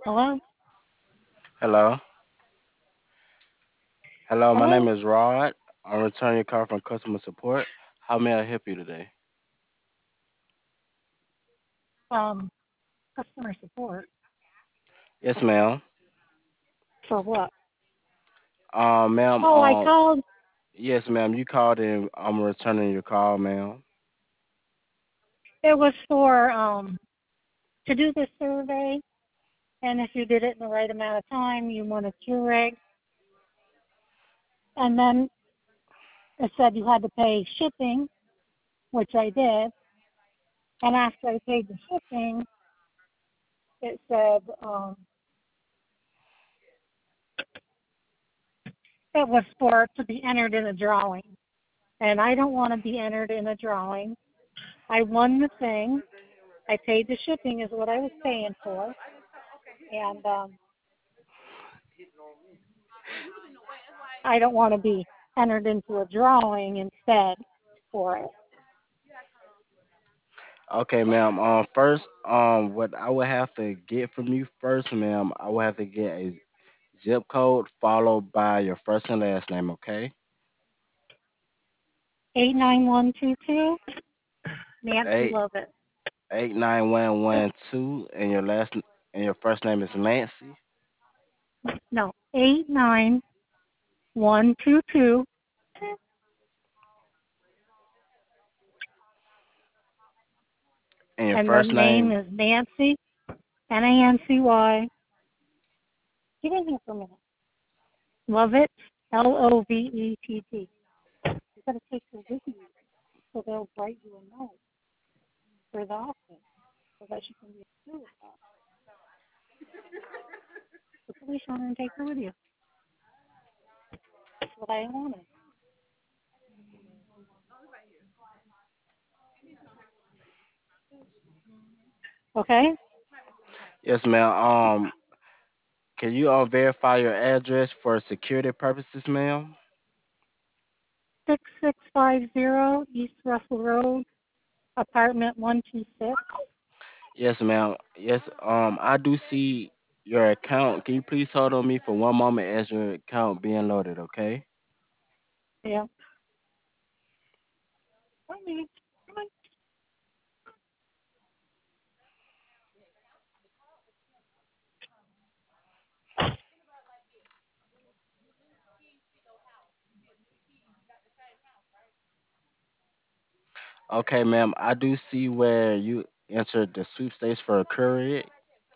Hello? Hello. Hello, my Hello? name is Rod. I'm returning your call from customer support. How may I help you today? Um, Customer support. Yes, ma'am. For what? Ma'am, Oh, I called. yes, ma'am, you called in. I'm returning your call, ma'am. It was for to do this survey, and if you did it in the right amount of time, you won a Keurig. And then it said you had to pay shipping, which I did. And after I paid the shipping, it said it was for to be entered in a drawing. And I don't want to be entered in a drawing. I won the thing. I paid the shipping is what I was paying for, and I don't want to be entered into a drawing instead for it. Okay, ma'am. First, what I would have to get from you first, ma'am, I would have to get a zip code followed by your first and last name. Okay. 89122, Nancy Eight Lovett. 89112, and your first name is Nancy, No, 89122, and your and the first name name. is Nancy, Nancy. Get in here for a minute. Lovett, Lovett. You got to take her with you so they'll write you a note for the office so that she can be through with that. The police want her and take her with you. That's what I wanted. Okay? Yes, ma'am. Can you verify your address for security purposes, ma'am? 6650 East Russell Road, apartment 126. Yes, ma'am. Yes, I do see your account. Can you please hold on me for one moment as your account being loaded, okay? Yeah. Come on. Come on. Okay, ma'am. I do see where you entered the sweepstakes for a courier.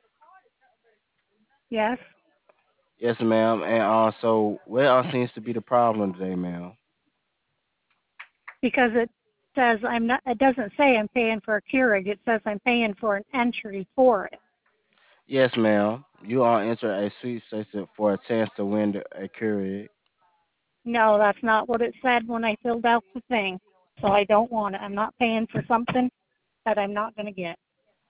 Yes, Yes, ma'am. And so what seems to be the problem today, ma'am? because it says I'm not. It doesn't say I'm paying for a Keurig. It says I'm paying for an entry for it. Yes, ma'am. You all entered a sweepstakes for a chance to win a courier. No, that's not what it said when I filled out the thing. So I don't want it. I'm not paying for something that I'm not going to get.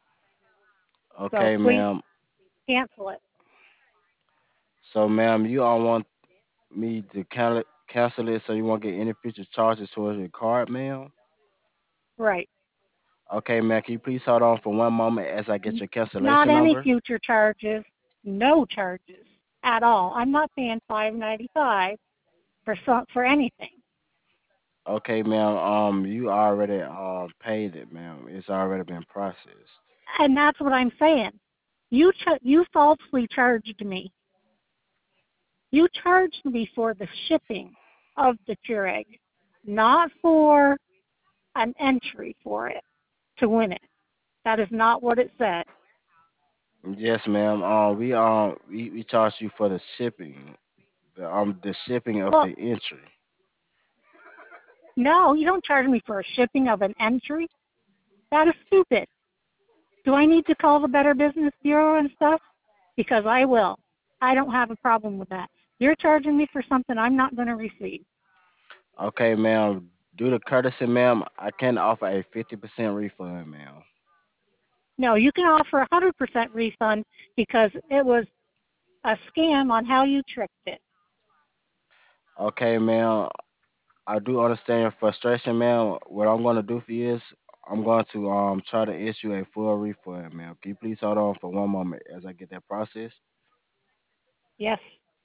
So Okay, please ma'am. cancel it. So, ma'am, you all want me to cancel it so you won't get any future charges towards your card, ma'am? Right. Okay, ma'am, can you please hold on for one moment as I get your Not cancellation any number? future charges. No charges at all. I'm not paying $5.95 for anything. Okay, ma'am, you already paid it, ma'am. It's already been processed. And that's what I'm saying. You falsely charged me. You charged me for the shipping of the Keurig, not for an entry for it to win it. That is not what it said. Yes, ma'am. We charged you for the shipping, the shipping of Well, the entry. no, you don't charge me for a shipping of an entry. That is stupid. Do I need to call the Better Business Bureau and stuff? Because I will. I don't have a problem with that. You're charging me for something I'm not going to receive. Okay, ma'am. Due to courtesy, ma'am, I can offer a 50% refund, ma'am. No, you can offer a 100% refund because it was a scam on how you tricked it. Okay, ma'am. I do understand your frustration, ma'am. What I'm gonna do for you is I'm going to try to issue a full refund, ma'am. Can you please hold on for one moment as I get that process? Yes.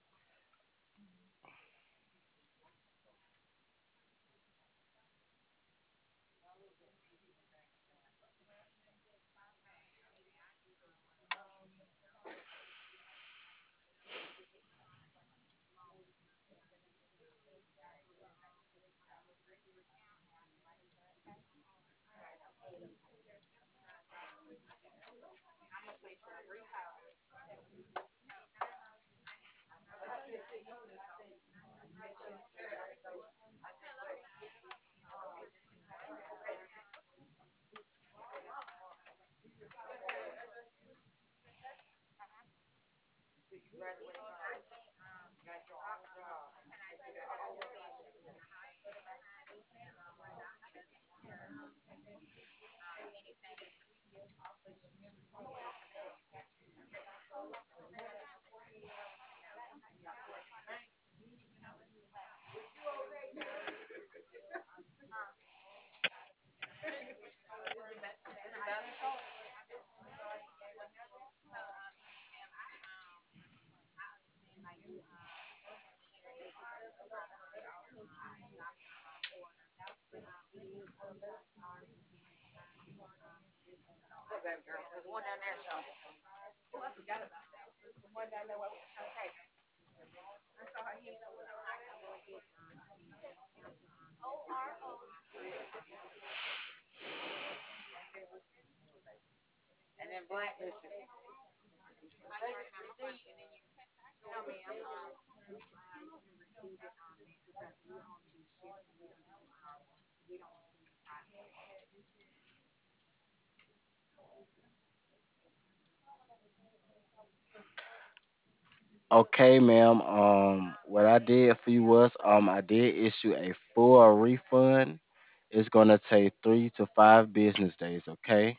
Okay, ma'am. What I did for you was I did issue a full refund. It's gonna take 3 to 5 business days. Okay.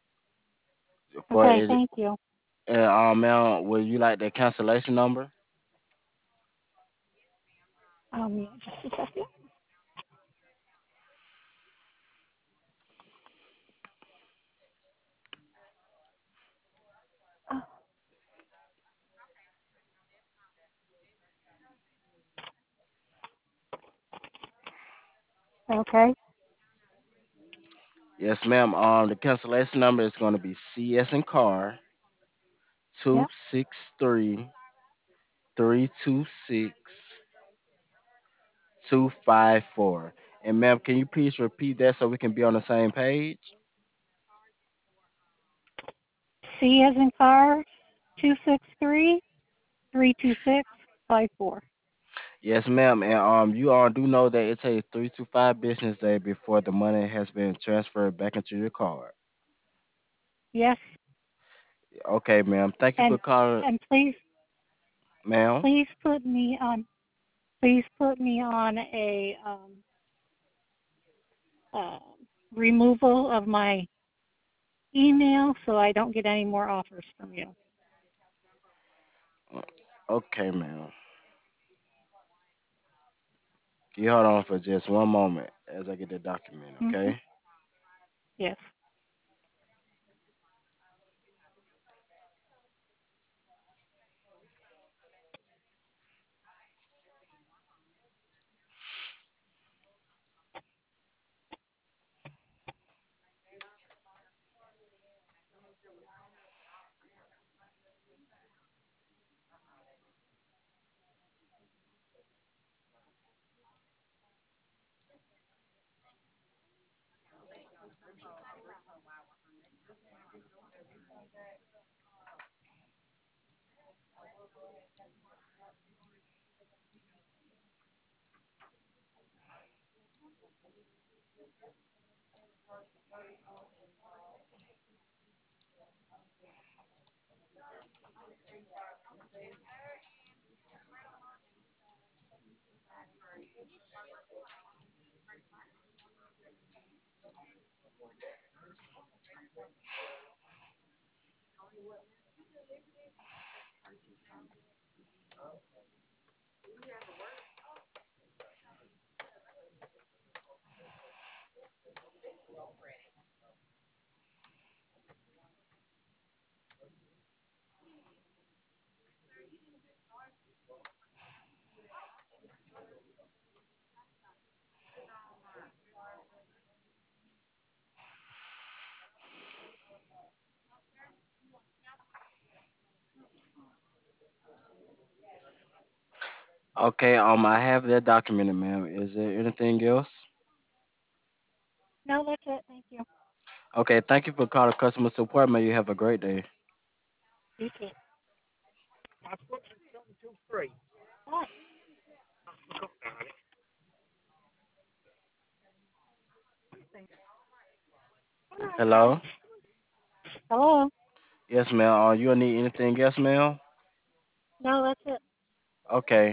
For Okay, it, thank you. and ma'am, would you like the cancellation number? Yeah, just a second. Oh, okay. Yes, ma'am. The cancellation number is gonna be CS in car two Yep. six three 326 254. And ma'am, can you please repeat that so we can be on the same page? C as in car, 263-326-54. Yes, ma'am. And you all do know that it takes 3 to 5 business days before the money has been transferred back into your card. Yes. Okay, ma'am. Thank you for And calling, and ma'am. please put me on please put me on a uh, removal of my email so I don't get any more offers from you. Okay, ma'am. Can you hold on for just one moment as I get the document, Mhm. okay? Yes. Okay, I have that documented, ma'am. Is there anything else? No, that's it. Thank you. Okay, thank you for calling customer support. May you have a great day. You too. Bye. Hello? Hello. Yes, ma'am. You need anything else, ma'am? No, that's it. Okay.